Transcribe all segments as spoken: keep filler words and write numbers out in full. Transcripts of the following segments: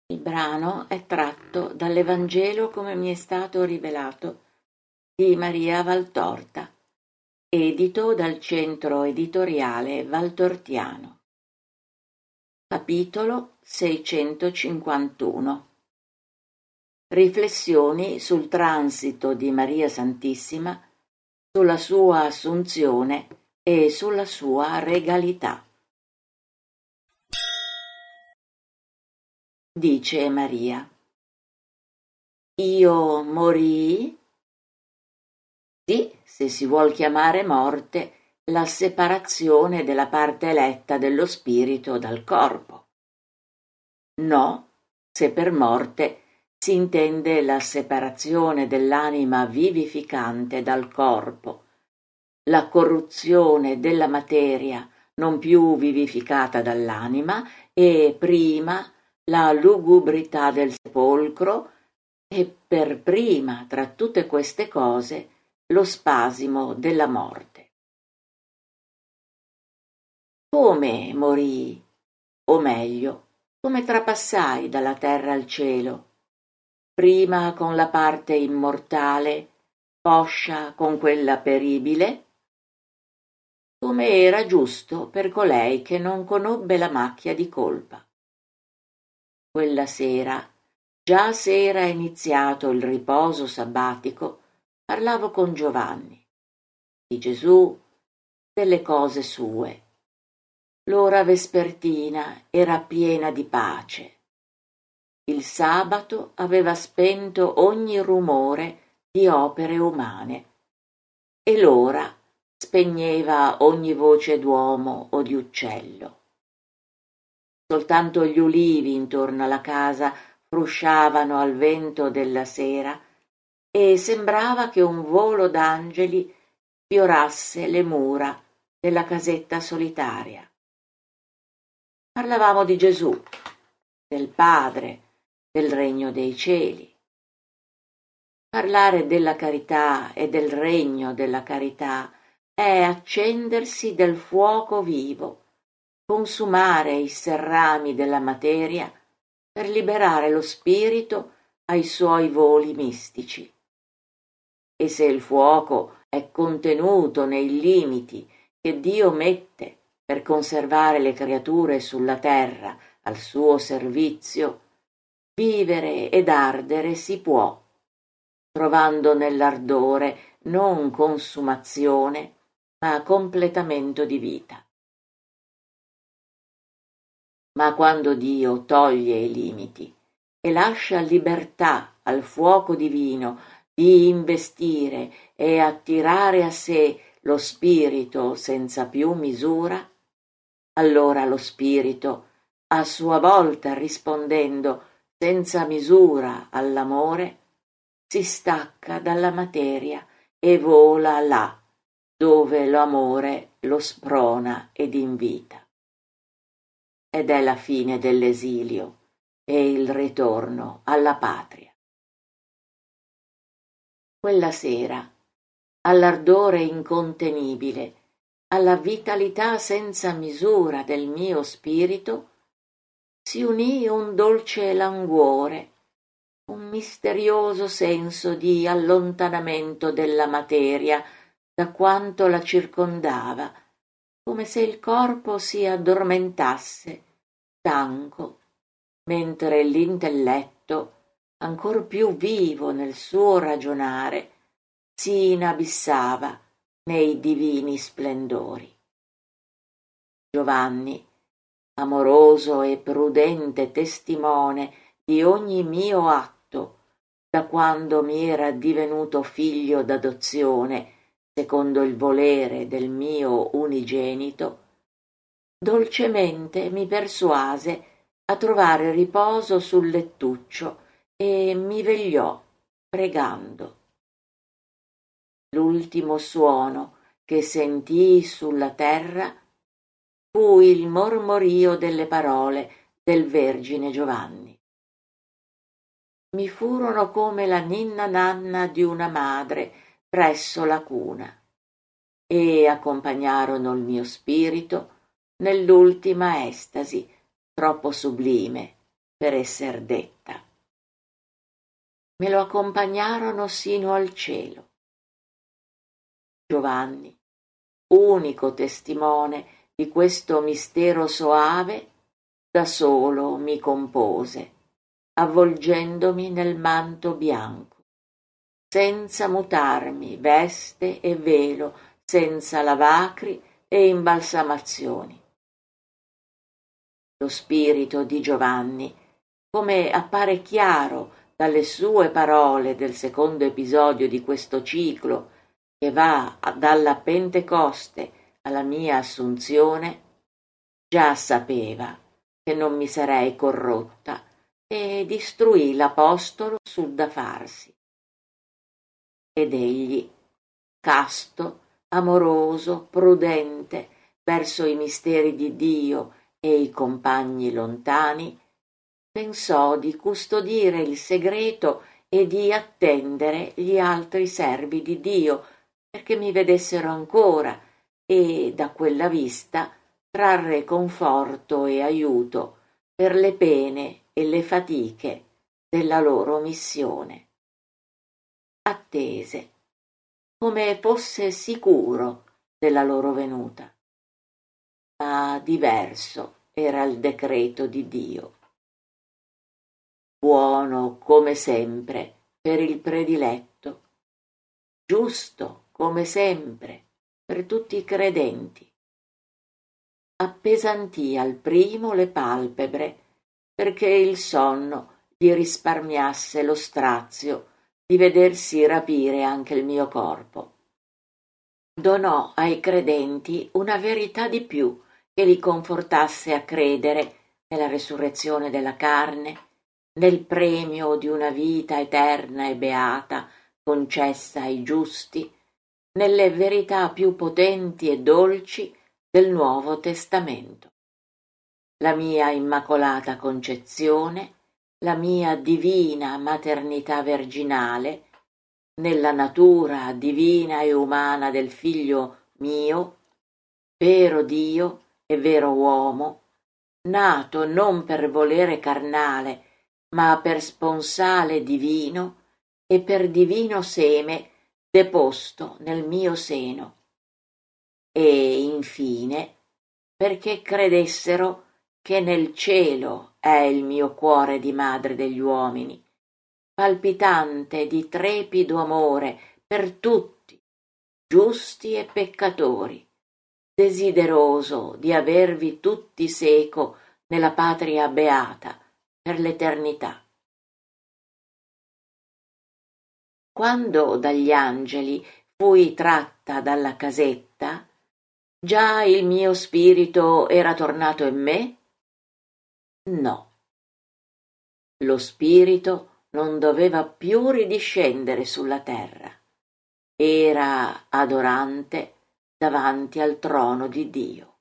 Il brano è tratto dall'Evangelo come mi è stato rivelato di Maria Valtorta, edito dal Centro Editoriale Valtortiano. Capitolo seicentocinquantuno. Riflessioni sul transito di Maria Santissima, sulla sua assunzione e sulla sua regalità. Dice Maria: io morii? Sì, se si vuol chiamare morte la separazione della parte eletta dello spirito dal corpo. No, se per morte si intende la separazione dell'anima vivificante dal corpo, la corruzione della materia non più vivificata dall'anima e prima la lugubrità del sepolcro e per prima tra tutte queste cose lo spasimo della morte. Come morii? O meglio, come trapassai dalla terra al cielo? Prima con la parte immortale, poscia con quella peribile? Come era giusto per colei che non conobbe la macchia di colpa. Quella sera, già se era iniziato il riposo sabbatico, parlavo con Giovanni, di Gesù, delle cose sue. L'ora vespertina era piena di pace. Il sabato aveva spento ogni rumore di opere umane e l'ora spegneva ogni voce d'uomo o di uccello. Soltanto gli ulivi intorno alla casa frusciavano al vento della sera e sembrava che un volo d'angeli fiorasse le mura della casetta solitaria. Parlavamo di Gesù, del Padre, del regno dei cieli. Parlare della carità e del regno della carità è accendersi del fuoco vivo, consumare i serrami della materia per liberare lo spirito ai suoi voli mistici. E se il fuoco è contenuto nei limiti che Dio mette per conservare le creature sulla terra al suo servizio, vivere ed ardere si può, trovando nell'ardore non consumazione, ma completamento di vita. Ma quando Dio toglie i limiti e lascia libertà al fuoco divino di investire e attirare a sé lo spirito senza più misura, allora lo spirito, a sua volta rispondendo senza misura all'amore, si stacca dalla materia e vola là, dove l'amore lo sprona ed invita. Ed è la fine dell'esilio e il ritorno alla patria. Quella sera, all'ardore incontenibile, alla vitalità senza misura del mio spirito, si unì un dolce languore, un misterioso senso di allontanamento della materia da quanto la circondava, come se il corpo si addormentasse, stanco, mentre l'intelletto, ancor più vivo nel suo ragionare, si inabissava nei divini splendori. Giovanni, amoroso e prudente testimone di ogni mio atto, da quando mi era divenuto figlio d'adozione, secondo il volere del mio unigenito, dolcemente mi persuase a trovare riposo sul lettuccio e mi vegliò pregando. L'ultimo suono che sentii sulla terra fu il mormorio delle parole del Vergine Giovanni. Mi furono come la ninna nanna di una madre presso la cuna e accompagnarono il mio spirito nell'ultima estasi troppo sublime per esser detta. Me lo accompagnarono sino al cielo. Giovanni, unico testimone di questo mistero soave, da solo mi compose, avvolgendomi nel manto bianco, senza mutarmi veste e velo, senza lavacri e imbalsamazioni. Lo spirito di Giovanni, come appare chiaro dalle sue parole del secondo episodio di questo ciclo, che va dalla Pentecoste alla mia assunzione, già sapeva che non mi sarei corrotta e istruì l'Apostolo sul da farsi. Ed egli, casto, amoroso, prudente verso i misteri di Dio e i compagni lontani, pensò di custodire il segreto e di attendere gli altri servi di Dio perché mi vedessero ancora e da quella vista trarre conforto e aiuto per le pene e le fatiche della loro missione. Attese, come fosse sicuro della loro venuta. Ma diverso era il decreto di Dio. Buono come sempre per il prediletto, giusto come sempre per tutti i credenti. Appesantì al primo le palpebre perché il sonno gli risparmiasse lo strazio di vedersi rapire anche il mio corpo. Donò ai credenti una verità di più che li confortasse a credere nella resurrezione della carne, nel premio di una vita eterna e beata concessa ai giusti, nelle verità più potenti e dolci del Nuovo Testamento. La mia immacolata concezione, la mia divina maternità virginale, nella natura divina e umana del Figlio mio, vero Dio e vero uomo, nato non per volere carnale, ma per sponsale divino e per divino seme deposto nel mio seno. E infine, perché credessero che nel cielo è il mio cuore di madre degli uomini, palpitante di trepido amore per tutti, giusti e peccatori, desideroso di avervi tutti seco nella patria beata per l'eternità. Quando dagli angeli fui tratta dalla casetta, già il mio spirito era tornato in me? No. Lo spirito non doveva più ridiscendere sulla terra. Era adorante davanti al trono di Dio.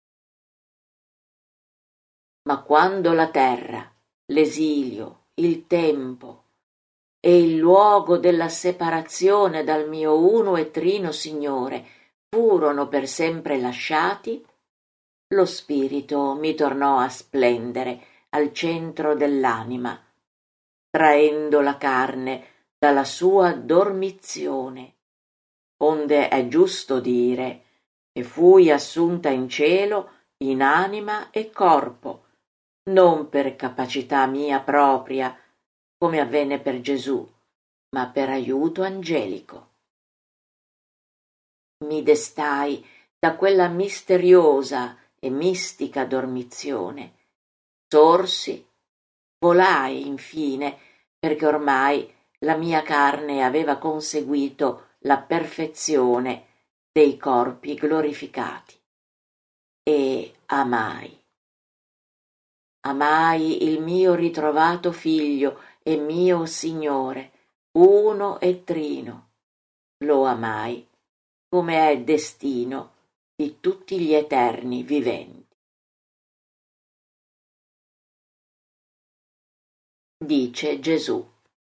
Ma quando la terra, l'esilio, il tempo e il luogo della separazione dal mio uno e trino Signore furono per sempre lasciati, lo spirito mi tornò a splendere al centro dell'anima, traendo la carne dalla sua dormizione, onde è giusto dire che fui assunta in cielo in anima e corpo, non per capacità mia propria, come avvenne per Gesù, ma per aiuto angelico. Mi destai da quella misteriosa e mistica dormizione, sorsi, volai infine, perché ormai la mia carne aveva conseguito la perfezione dei corpi glorificati, e amai. Amai il mio ritrovato Figlio e mio Signore, uno e trino. Lo amai, come è destino di tutti gli eterni viventi. Dice Gesù.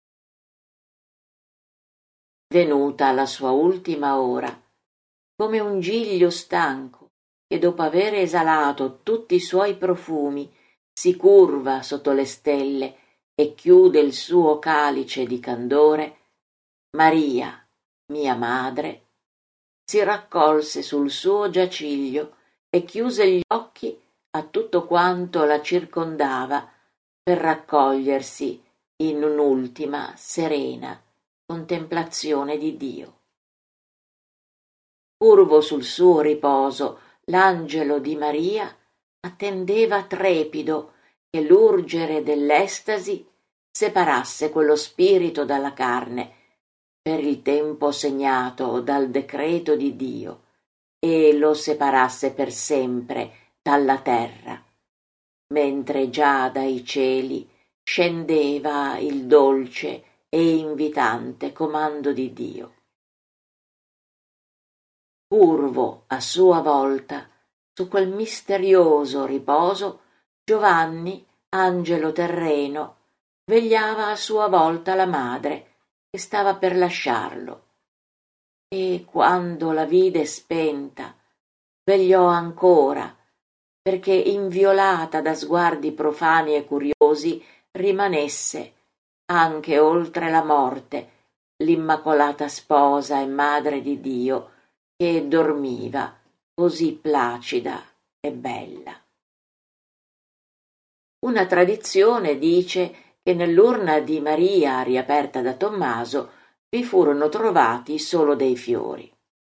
Venuta la sua ultima ora, come un giglio stanco che dopo aver esalato tutti i suoi profumi si curva sotto le stelle e chiude il suo calice di candore, Maria, mia madre, si raccolse sul suo giaciglio e chiuse gli occhi a tutto quanto la circondava per raccogliersi in un'ultima serena contemplazione di Dio. Curvo sul suo riposo, l'angelo di Maria attendeva trepido che l'urgere dell'estasi separasse quello spirito dalla carne per il tempo segnato dal decreto di Dio e lo separasse per sempre dalla terra, mentre già dai cieli scendeva il dolce e invitante comando di Dio. Curvo a sua volta su quel misterioso riposo, Giovanni, angelo terreno, vegliava a sua volta la madre che stava per lasciarlo, e quando la vide spenta vegliò ancora, perché inviolata da sguardi profani e curiosi rimanesse, anche oltre la morte, l'immacolata sposa e madre di Dio che dormiva così placida e bella. Una tradizione dice che nell'urna di Maria riaperta da Tommaso vi furono trovati solo dei fiori.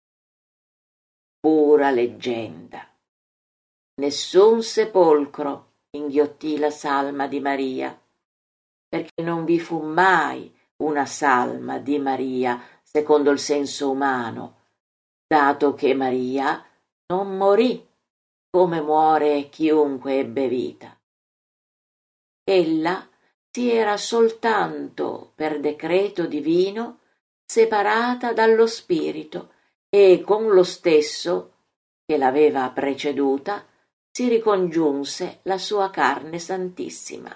Pura leggenda. Nessun sepolcro inghiottì la salma di Maria, perché non vi fu mai una salma di Maria secondo il senso umano, dato che Maria non morì come muore chiunque ebbe vita. Ella si era soltanto per decreto divino separata dallo spirito e con lo stesso che l'aveva preceduta si ricongiunse la sua carne santissima.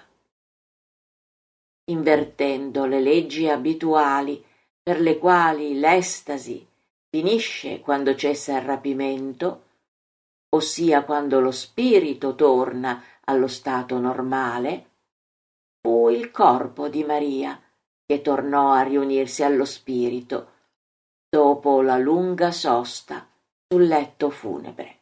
Invertendo le leggi abituali per le quali l'estasi finisce quando cessa il rapimento, ossia quando lo spirito torna allo stato normale, fu il corpo di Maria che tornò a riunirsi allo spirito dopo la lunga sosta sul letto funebre.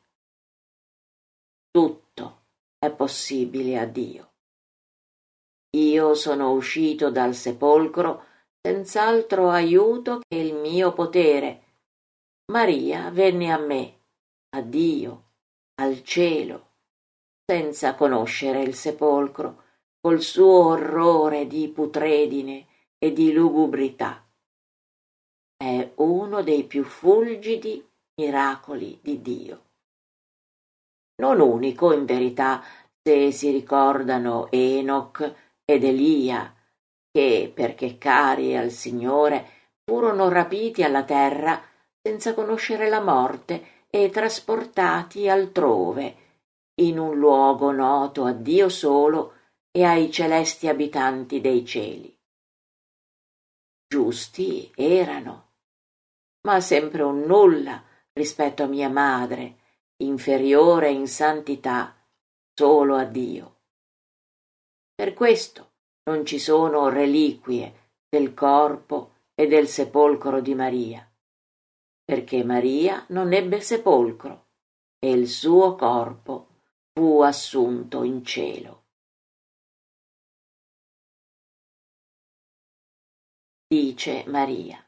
Tutto è possibile a Dio. Io sono uscito dal sepolcro senz'altro aiuto che il mio potere. Maria venne a me, a Dio, al cielo, senza conoscere il sepolcro, col suo orrore di putredine e di lugubrità. È uno dei più fulgidi miracoli di Dio. Non unico, in verità, se si ricordano Enoch ed Elia, che, perché cari al Signore, furono rapiti alla terra senza conoscere la morte e trasportati altrove, in un luogo noto a Dio solo e ai celesti abitanti dei cieli. Giusti erano, ma sempre un nulla rispetto a mia madre, inferiore in santità solo a Dio. Per questo non ci sono reliquie del corpo e del sepolcro di Maria, perché Maria non ebbe sepolcro e il suo corpo fu assunto in cielo. Dice Maria.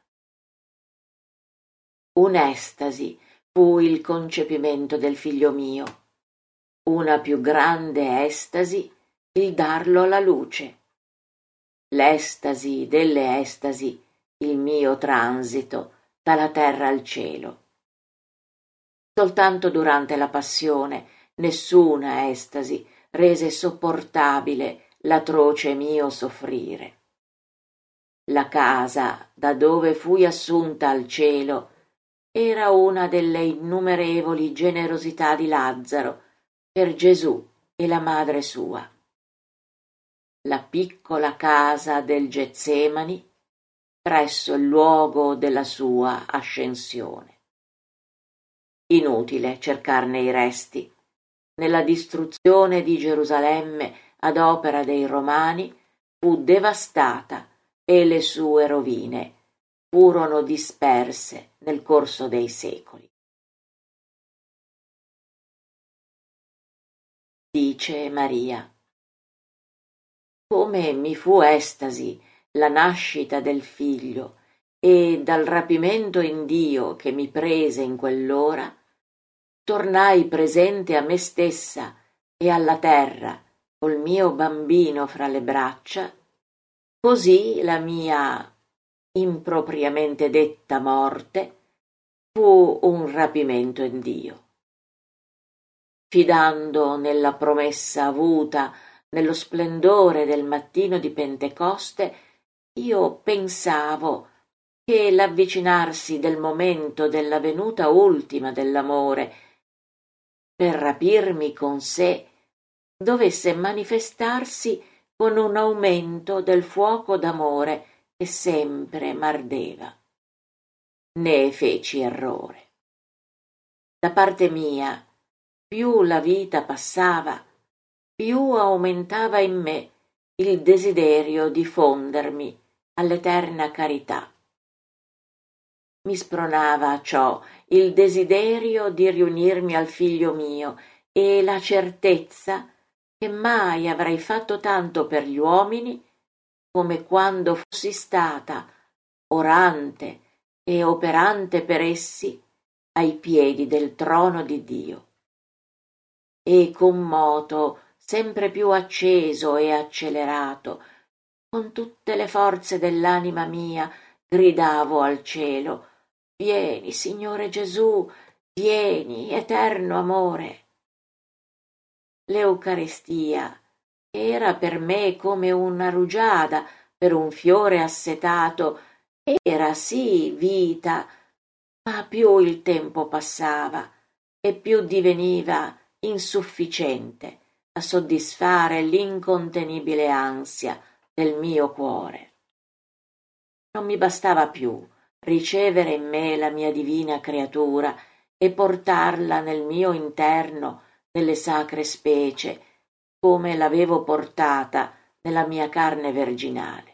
Un'estasi fu il concepimento del figlio mio, una più grande estasi il darlo alla luce, l'estasi delle estasi il mio transito dalla terra al cielo. Soltanto durante la passione nessuna estasi rese sopportabile l'atroce mio soffrire. La casa da dove fui assunta al cielo era una delle innumerevoli generosità di Lazzaro per Gesù e la madre sua. La piccola casa del Getsemani presso il luogo della sua ascensione. Inutile cercarne i resti. nella distruzione di Gerusalemme ad opera dei Romani, fu devastata e le sue rovine furono disperse nel corso dei secoli. Dice Maria: come mi fu estasi la nascita del figlio e dal rapimento in Dio che mi prese in quell'ora, tornai presente a me stessa e alla terra col mio bambino fra le braccia, così la mia impropriamente detta morte fu un rapimento in Dio. Fidando nella promessa avuta nello splendore del mattino di Pentecoste, io pensavo che l'avvicinarsi del momento della venuta ultima dell'amore per rapirmi con sé dovesse manifestarsi con un aumento del fuoco d'amore che sempre m'ardeva. Ne feci errore. Da parte mia, più la vita passava, più aumentava in me il desiderio di fondermi all'eterna carità. Mi spronava a ciò il desiderio di riunirmi al figlio mio e la certezza che mai avrei fatto tanto per gli uomini come quando fossi stata orante e operante per essi ai piedi del trono di Dio. E con moto sempre più acceso e accelerato, con tutte le forze dell'anima mia, gridavo al cielo: vieni, Signore Gesù, vieni, eterno amore. L'Eucaristia era per me come una rugiada per un fiore assetato, era sì vita, ma più il tempo passava e più diveniva insufficiente a soddisfare l'incontenibile ansia del mio cuore. Non mi bastava più ricevere in me la mia divina creatura e portarla nel mio interno nelle sacre specie, come l'avevo portata nella mia carne virginale.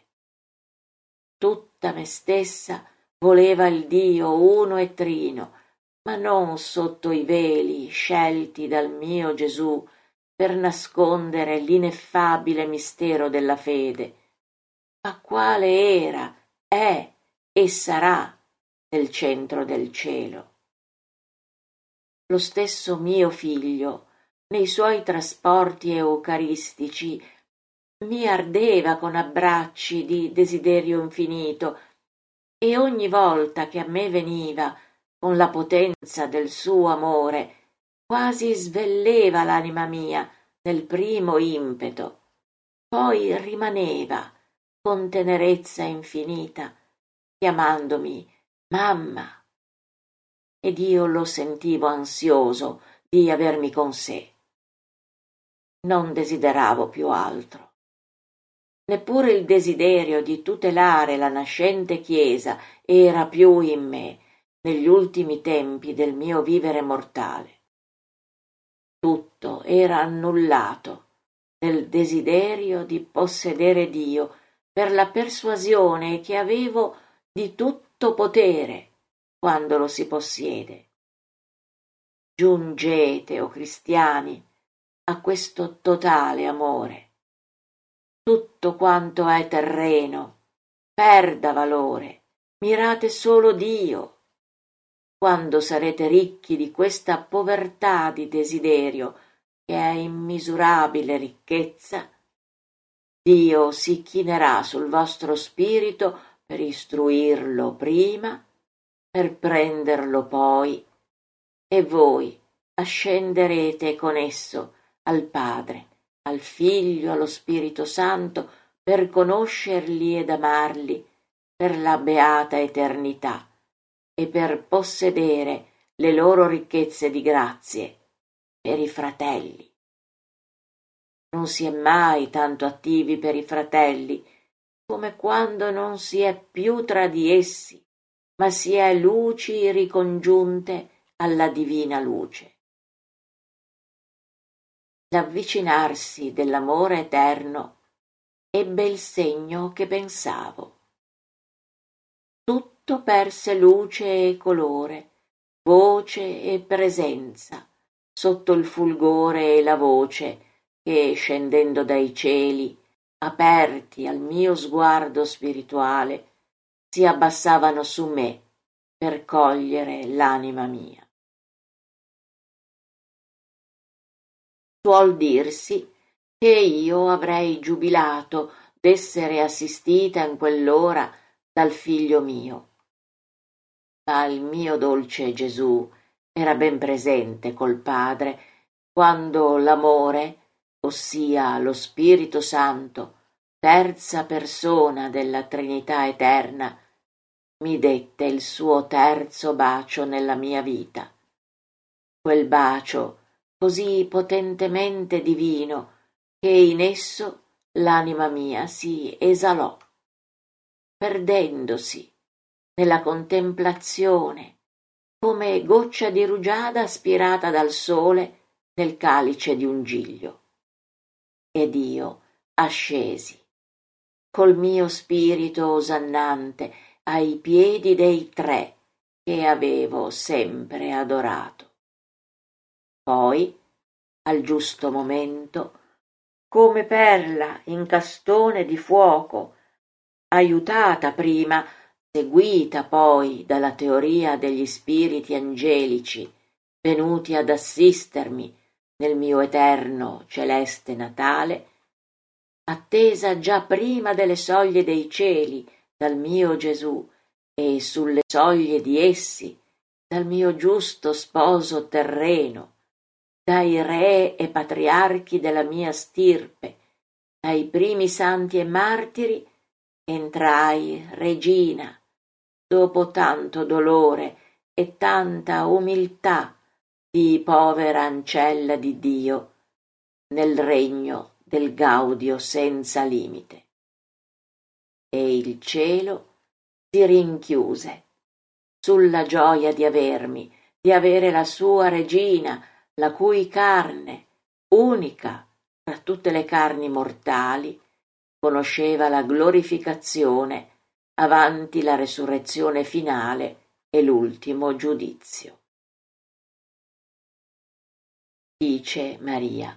Tutta me stessa voleva il Dio uno e trino, ma non sotto i veli scelti dal mio Gesù per nascondere l'ineffabile mistero della fede, ma quale era, è e sarà nel centro del cielo. Lo stesso mio figlio, nei suoi trasporti eucaristici, mi ardeva con abbracci di desiderio infinito, e ogni volta che a me veniva con la potenza del suo amore, quasi svelleva l'anima mia nel primo impeto, poi rimaneva con tenerezza infinita, chiamandomi mamma, ed io lo sentivo ansioso di avermi con sé. Non desideravo più altro. Neppure il desiderio di tutelare la nascente Chiesa era più in me negli ultimi tempi del mio vivere mortale. Tutto era annullato nel desiderio di possedere Dio per la persuasione che avevo di tutto potere quando lo si possiede. Giungete, o cristiani, a questo totale amore. Tutto quanto è terreno perda valore, mirate solo Dio. Quando sarete ricchi di questa povertà di desiderio, che è immisurabile ricchezza, Dio si chinerà sul vostro spirito per istruirlo prima, per prenderlo poi, e voi ascenderete con esso al Padre, al Figlio, allo Spirito Santo, per conoscerli ed amarli per la beata eternità e per possedere le loro ricchezze di grazie per i fratelli. Non si è mai tanto attivi per i fratelli come quando non si è più tra di essi, ma si è luci ricongiunte alla divina luce. l'avvicinarsi dell'amore eterno ebbe il segno che pensavo. Tutto perse luce e colore, voce e presenza, sotto il fulgore e la voce che, scendendo dai cieli, aperti al mio sguardo spirituale, si abbassavano su me per cogliere l'anima mia. Suol dirsi che io avrei giubilato d'essere assistita in quell'ora dal figlio mio, ma il mio dolce Gesù era ben presente col Padre quando l'amore, ossia lo Spirito Santo, terza persona della Trinità eterna, mi dette il suo terzo bacio nella mia vita. Quel bacio così potentemente divino che in esso l'anima mia si esalò, perdendosi nella contemplazione come goccia di rugiada aspirata dal sole nel calice di un giglio. Ed io ascesi col mio spirito osannante ai piedi dei tre che avevo sempre adorato. Poi, al giusto momento, come perla in castone di fuoco, aiutata prima, seguita poi dalla teoria degli spiriti angelici venuti ad assistermi nel mio eterno celeste natale, attesa già prima delle soglie dei cieli dal mio Gesù e sulle soglie di essi dal mio giusto sposo terreno, dai re e patriarchi della mia stirpe, dai primi santi e martiri, entrai regina, dopo tanto dolore e tanta umiltà di povera ancella di Dio, nel regno del gaudio senza limite. E il cielo si rinchiuse sulla gioia di avermi, di avere la sua regina, la cui carne, unica tra tutte le carni mortali, conosceva la glorificazione avanti la resurrezione finale e l'ultimo giudizio. Dice Maria: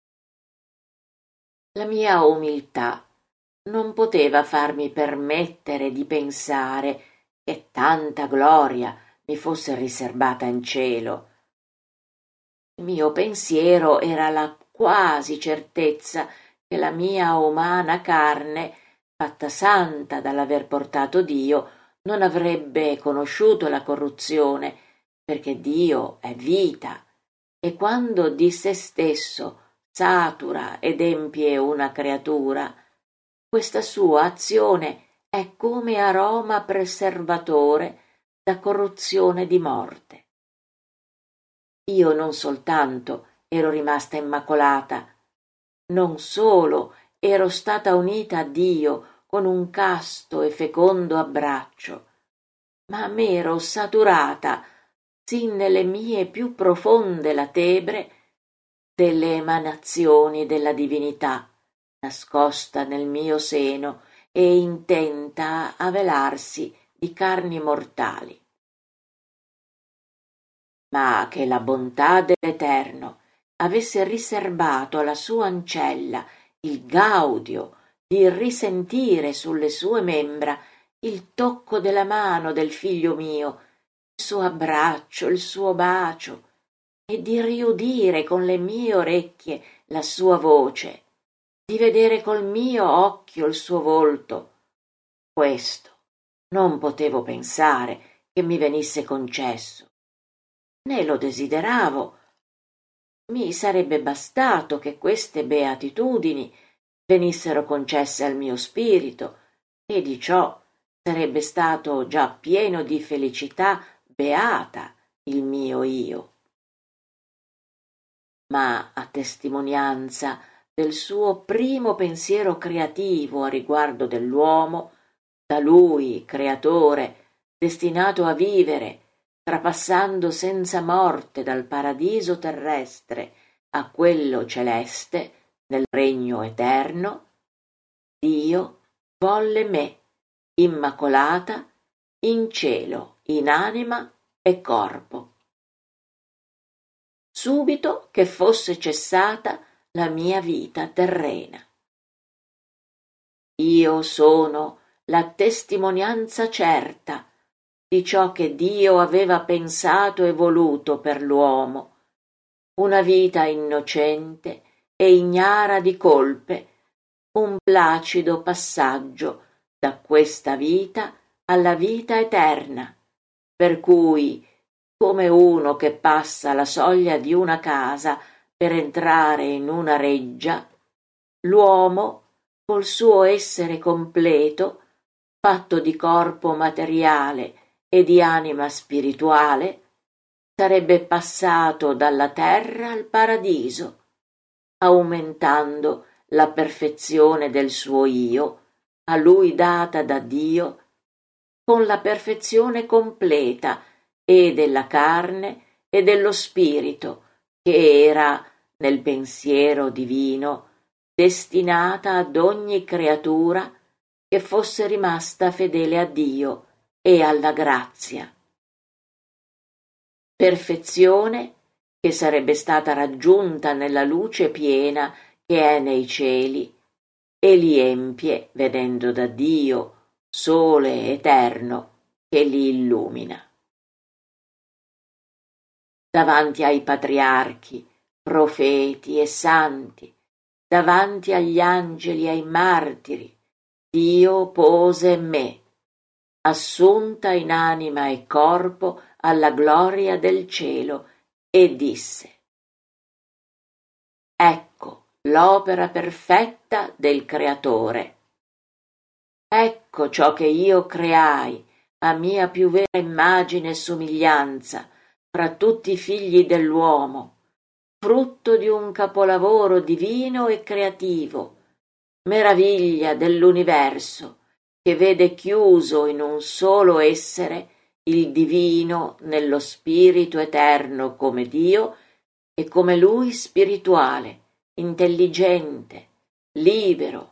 la mia umiltà non poteva farmi permettere di pensare che tanta gloria mi fosse riserbata in cielo. Il mio pensiero era la quasi certezza che la mia umana carne, fatta santa dall'aver portato Dio, non avrebbe conosciuto la corruzione, perché Dio è vita, e quando di se stesso satura ed empie una creatura, questa sua azione è come aroma preservatore da corruzione di morte. Io non soltanto ero rimasta immacolata, non solo ero stata unita a Dio con un casto e fecondo abbraccio, ma m'ero saturata sin nelle mie più profonde latebre delle emanazioni della divinità nascosta nel mio seno e intenta a velarsi di carni mortali. Ma che la bontà dell'Eterno avesse riserbato alla sua ancella il gaudio di risentire sulle sue membra il tocco della mano del figlio mio, il suo abbraccio, il suo bacio, e di riudire con le mie orecchie la sua voce, di vedere col mio occhio il suo volto, questo non potevo pensare che mi venisse concesso, né lo desideravo. Mi sarebbe bastato che queste beatitudini venissero concesse al mio spirito, e di ciò sarebbe stato già pieno di felicità beata il mio io. Ma a testimonianza del suo primo pensiero creativo a riguardo dell'uomo, da lui, creatore, destinato a vivere, trapassando senza morte dal paradiso terrestre a quello celeste, nel regno eterno, Dio volle me, immacolata, in cielo, in anima e corpo. Subito che fosse cessata la mia vita terrena. Io sono la testimonianza certa di ciò che Dio aveva pensato e voluto per l'uomo, una vita innocente e ignara di colpe, un placido passaggio da questa vita alla vita eterna, per cui, come uno che passa la soglia di una casa per entrare in una reggia, l'uomo, col suo essere completo, fatto di corpo materiale e di anima spirituale, sarebbe passato dalla terra al paradiso, aumentando la perfezione del suo io, a lui data da Dio, con la perfezione completa e della carne e dello spirito, che era, nel pensiero divino, destinata ad ogni creatura che fosse rimasta fedele a Dio e alla grazia. Perfezione che sarebbe stata raggiunta nella luce piena che è nei cieli e li empie vedendo da Dio, sole eterno, che li illumina. Davanti ai patriarchi, profeti e santi, davanti agli angeli e ai martiri, Dio pose me, assunta in anima e corpo alla gloria del cielo, e disse: ecco l'opera perfetta del Creatore. Ecco ciò che io creai, a mia più vera immagine e somiglianza, fra tutti i figli dell'uomo, frutto di un capolavoro divino e creativo, meraviglia dell'universo, che vede chiuso in un solo essere il divino nello spirito eterno come Dio e come Lui spirituale, intelligente, libero,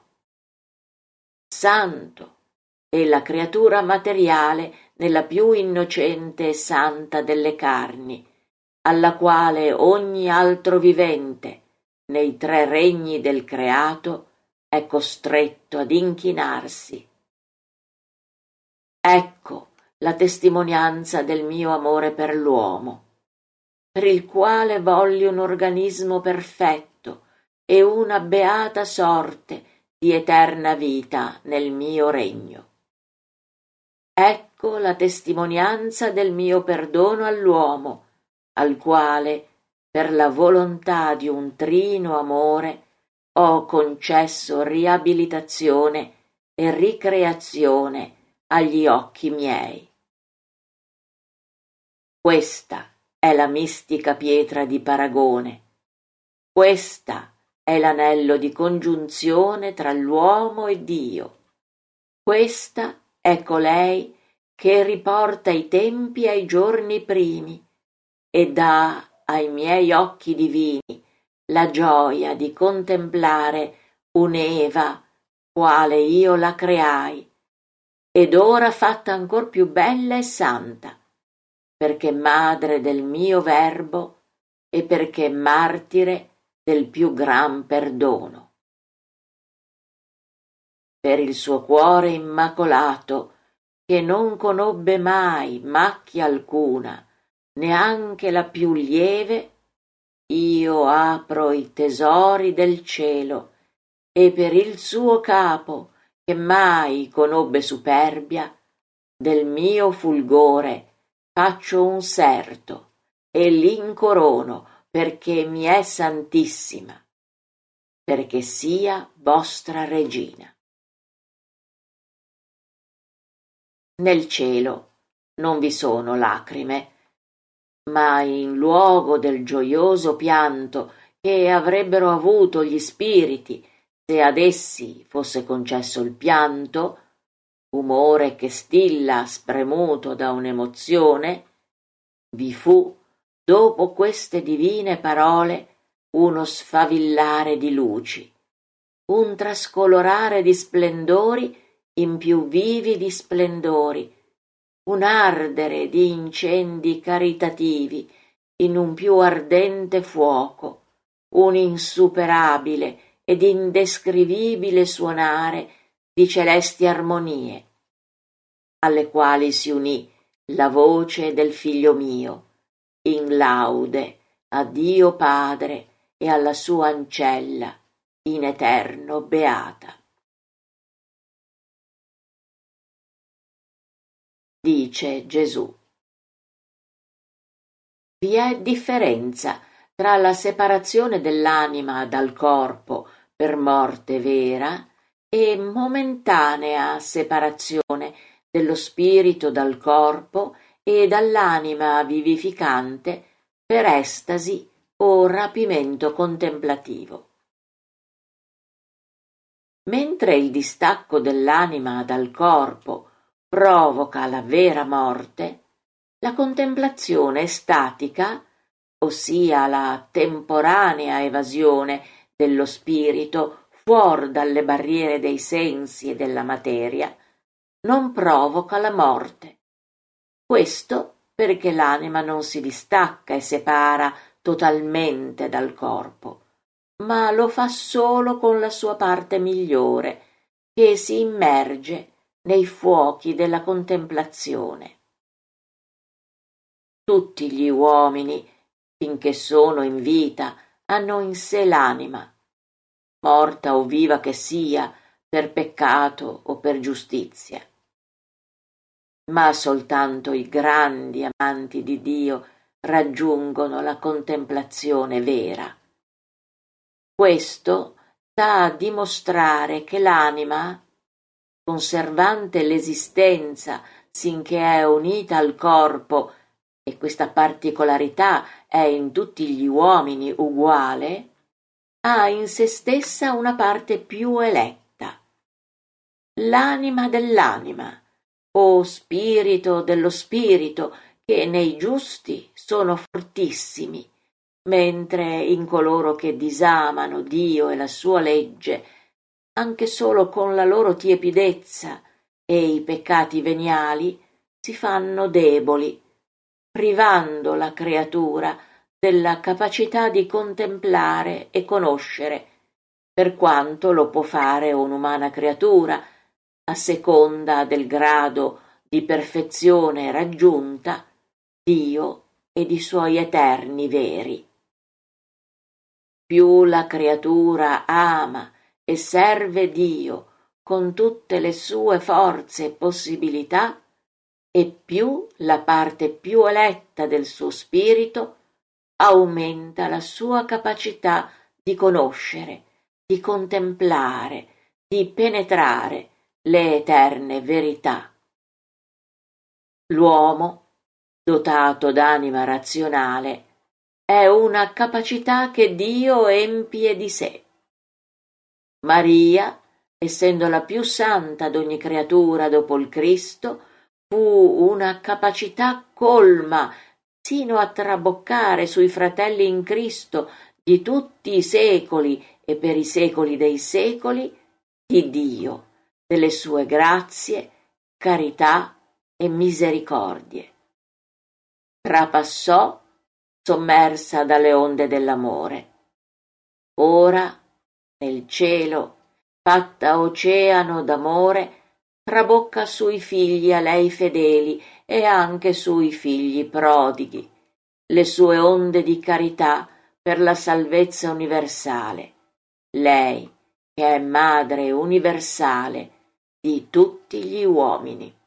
santo, e la creatura materiale nella più innocente e santa delle carni, alla quale ogni altro vivente, nei tre regni del creato, è costretto ad inchinarsi. Ecco la testimonianza del mio amore per l'uomo, per il quale volli un organismo perfetto e una beata sorte di eterna vita nel mio regno. Ecco la testimonianza del mio perdono all'uomo, al quale, per la volontà di un trino amore, ho concesso riabilitazione e ricreazione agli occhi miei. Questa è la mistica pietra di paragone, questa è l'anello di congiunzione tra l'uomo e Dio, questa è colei che riporta i tempi ai giorni primi e dà ai miei occhi divini la gioia di contemplare un'Eva quale io la creai, ed ora fatta ancor più bella e santa, perché madre del mio verbo e perché martire del più gran perdono. Per il suo cuore immacolato, che non conobbe mai macchia alcuna, neanche la più lieve, io apro i tesori del cielo, e per il suo capo, che mai conobbe superbia, del mio fulgore faccio un serto e l'incorono perché mi è santissima, perché sia vostra regina. Nel cielo non vi sono lacrime, ma in luogo del gioioso pianto che avrebbero avuto gli spiriti se ad essi fosse concesso il pianto, umore che stilla spremuto da un'emozione, vi fu, dopo queste divine parole, uno sfavillare di luci, un trascolorare di splendori in più vividi splendori, un ardere di incendi caritativi in un più ardente fuoco, un insuperabile ed indescrivibile suonare di celesti armonie, alle quali si unì la voce del Figlio mio, in laude a Dio Padre e alla sua ancella, in eterno beata. Dice Gesù: vi è differenza tra la separazione dell'anima dal corpo per morte vera e momentanea separazione dello spirito dal corpo e dall'anima vivificante per estasi o rapimento contemplativo. Mentre il distacco dell'anima dal corpo provoca la vera morte, la contemplazione statica, ossia la temporanea evasione dello spirito fuor dalle barriere dei sensi e della materia, non provoca la morte. Questo perché l'anima non si distacca e separa totalmente dal corpo, ma lo fa solo con la sua parte migliore, che si immerge nei fuochi della contemplazione. Tutti gli uomini, finché sono in vita, hanno in sé l'anima, morta o viva che sia, per peccato o per giustizia. Ma soltanto i grandi amanti di Dio raggiungono la contemplazione vera. Questo sta a dimostrare che l'anima, conservante l'esistenza sinché è unita al corpo, e questa particolarità è in tutti gli uomini uguale, ha in se stessa una parte più eletta, l'anima dell'anima, o spirito dello spirito, che nei giusti sono fortissimi, mentre in coloro che disamano Dio e la sua legge, anche solo con la loro tiepidezza e i peccati veniali, si fanno deboli, privando la creatura della capacità di contemplare e conoscere, per quanto lo può fare un'umana creatura, a seconda del grado di perfezione raggiunta, Dio ed i suoi eterni veri. Più la creatura ama e serve Dio con tutte le sue forze e possibilità, e più la parte più eletta del suo spirito aumenta la sua capacità di conoscere, di contemplare, di penetrare le eterne verità. L'uomo, dotato d'anima razionale, è una capacità che Dio empie di sé. Maria, essendo la più santa d'ogni creatura dopo il Cristo, fu una capacità colma sino a traboccare sui fratelli in Cristo di tutti i secoli e per i secoli dei secoli di Dio, delle sue grazie, carità e misericordie. Trapassò sommersa dalle onde dell'amore. Ora, nel cielo, fatta oceano d'amore, trabocca sui figli a lei fedeli e anche sui figli prodighi, le sue onde di carità per la salvezza universale, lei che è madre universale di tutti gli uomini.